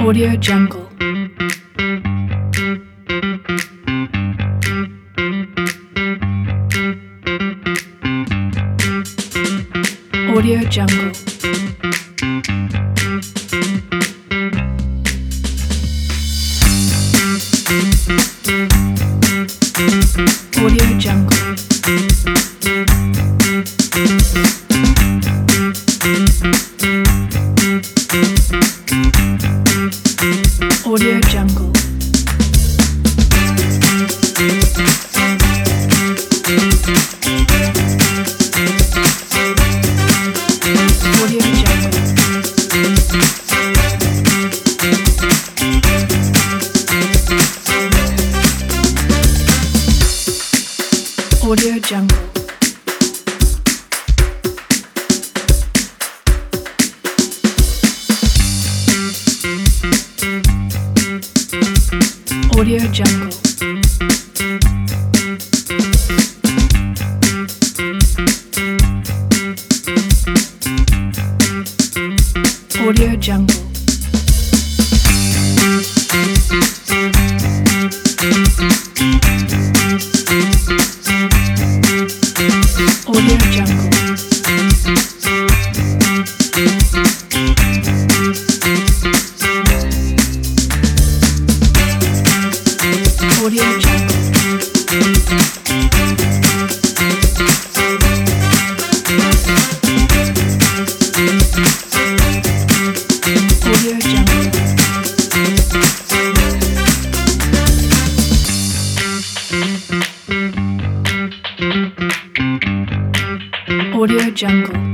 Audio Jungle. Audio Jungle. Audio Jungle. Audio Jungle. Audio Jungle. Audio Jungle. Audio Jungle. Audio Jungle. Audio Jungle. Audio Jungle. Audio Jungle. Audio Jungle.